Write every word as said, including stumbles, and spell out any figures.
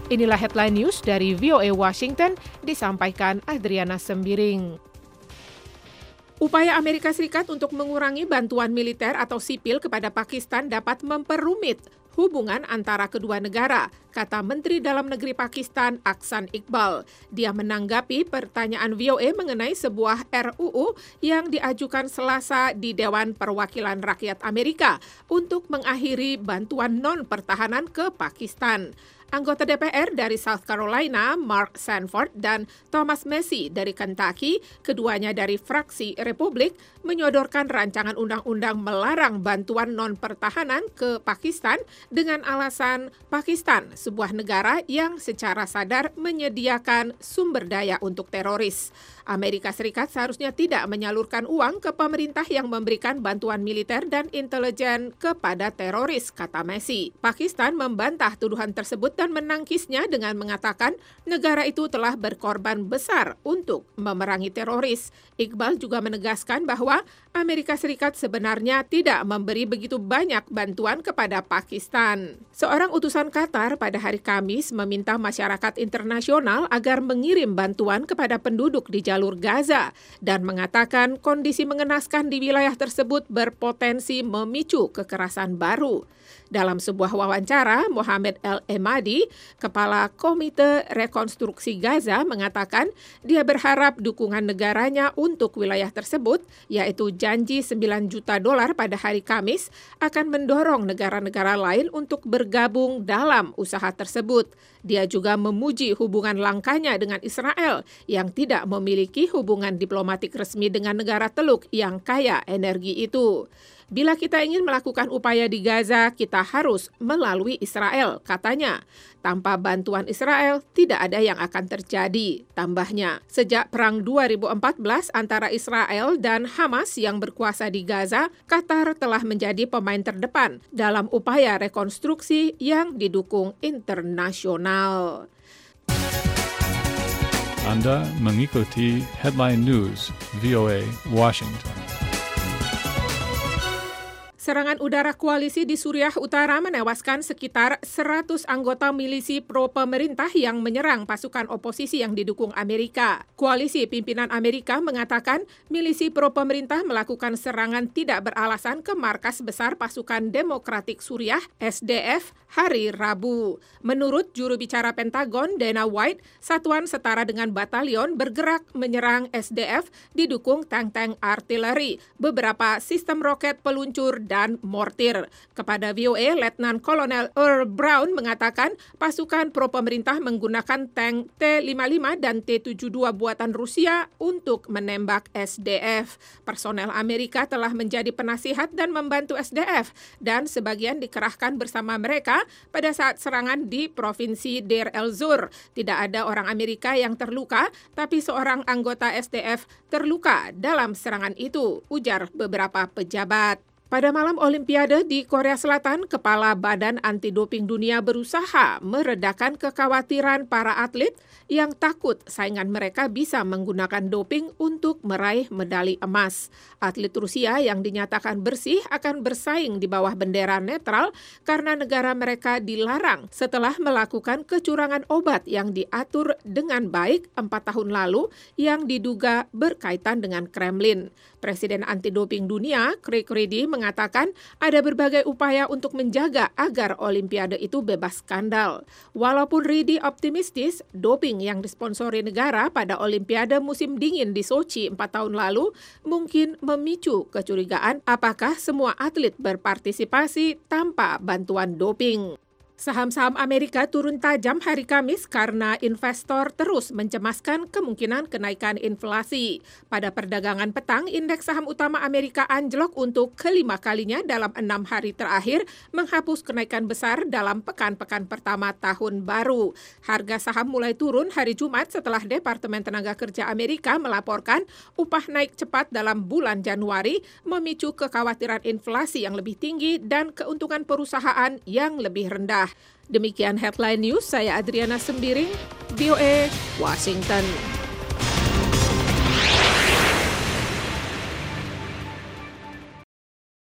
Inilah headline news dari V O A Washington, disampaikan Adriana Sembiring. Upaya Amerika Serikat untuk mengurangi bantuan militer atau sipil kepada Pakistan dapat memperumit hubungan antara kedua negara, kata Menteri Dalam Negeri Pakistan Ahsan Iqbal. Dia menanggapi pertanyaan V O A mengenai sebuah R U U yang diajukan Selasa di Dewan Perwakilan Rakyat Amerika untuk mengakhiri bantuan non-pertahanan ke Pakistan. Anggota D P R dari South Carolina, Mark Sanford, dan Thomas Massie dari Kentucky, keduanya dari fraksi Republik, menyodorkan rancangan undang-undang melarang bantuan non-pertahanan ke Pakistan dengan alasan Pakistan, sebuah negara yang secara sadar menyediakan sumber daya untuk teroris. Amerika Serikat seharusnya tidak menyalurkan uang ke pemerintah yang memberikan bantuan militer dan intelijen kepada teroris, kata Massie. Pakistan membantah tuduhan tersebut dan menangkisnya dengan mengatakan negara itu telah berkorban besar untuk memerangi teroris. Iqbal juga menegaskan bahwa Amerika Serikat sebenarnya tidak memberi begitu banyak bantuan kepada Pakistan. Seorang utusan Qatar pada hari Kamis meminta masyarakat internasional agar mengirim bantuan kepada penduduk di jalur Gaza dan mengatakan kondisi mengenaskan di wilayah tersebut berpotensi memicu kekerasan baru. Dalam sebuah wawancara, Mohamed El Emadi, Kepala Komite Rekonstruksi Gaza, mengatakan dia berharap dukungan negaranya untuk wilayah tersebut, yaitu janji sembilan juta dolar pada hari Kamis, akan mendorong negara-negara lain untuk bergabung dalam usaha tersebut. Dia juga memuji hubungan langkanya dengan Israel yang tidak memiliki hubungan diplomatik resmi dengan negara Teluk yang kaya energi itu. Bila kita ingin melakukan upaya di Gaza, kita harus melalui Israel, katanya. Tanpa bantuan Israel, tidak ada yang akan terjadi, tambahnya. Sejak Perang dua ribu empat belas antara Israel dan Hamas yang berkuasa di Gaza, Qatar telah menjadi pemain terdepan dalam upaya rekonstruksi yang didukung internasional. Anda mengikuti Headline News V O A Washington. Serangan udara koalisi di Suriah Utara menewaskan sekitar seratus anggota milisi pro-pemerintah yang menyerang pasukan oposisi yang didukung Amerika. Koalisi pimpinan Amerika mengatakan milisi pro-pemerintah melakukan serangan tidak beralasan ke markas besar pasukan Demokratik Suriah S D F hari Rabu. Menurut juru bicara Pentagon, Dana White, satuan setara dengan batalion bergerak menyerang S D F didukung tank-tank artileri, beberapa sistem roket peluncur dan dan mortir. Kepada V O A, Letnan Kolonel Earl Brown mengatakan pasukan pro-pemerintah menggunakan tank T lima puluh lima dan T tujuh puluh dua buatan Rusia untuk menembak S D F. Personel Amerika telah menjadi penasihat dan membantu S D F dan sebagian dikerahkan bersama mereka pada saat serangan di Provinsi Deir el-Zur. Tidak ada orang Amerika yang terluka, tapi seorang anggota S D F terluka dalam serangan itu, ujar beberapa pejabat. Pada malam Olimpiade di Korea Selatan, Kepala Badan Anti Doping Dunia berusaha meredakan kekhawatiran para atlet yang takut saingan mereka bisa menggunakan doping untuk meraih medali emas. Atlet Rusia yang dinyatakan bersih akan bersaing di bawah bendera netral karena negara mereka dilarang setelah melakukan kecurangan obat yang diatur dengan baik empat tahun lalu yang diduga berkaitan dengan Kremlin. Presiden Anti Doping Dunia, Craig Reedy, mengatakan ada berbagai upaya untuk menjaga agar Olimpiade itu bebas skandal. Walaupun Reedy optimistis, doping yang disponsori negara pada Olimpiade musim dingin di Sochi empat tahun lalu mungkin memicu kecurigaan apakah semua atlet berpartisipasi tanpa bantuan doping. Saham-saham Amerika turun tajam hari Kamis karena investor terus mencemaskan kemungkinan kenaikan inflasi. Pada perdagangan petang, indeks saham utama Amerika anjlok untuk kelima kalinya dalam enam hari terakhir, menghapus kenaikan besar dalam pekan-pekan pertama tahun baru. Harga saham mulai turun hari Jumat setelah Departemen Tenaga Kerja Amerika melaporkan upah naik cepat dalam bulan Januari, memicu kekhawatiran inflasi yang lebih tinggi dan keuntungan perusahaan yang lebih rendah. Demikian Headline News, saya Adriana Sembiring, V O A, Washington.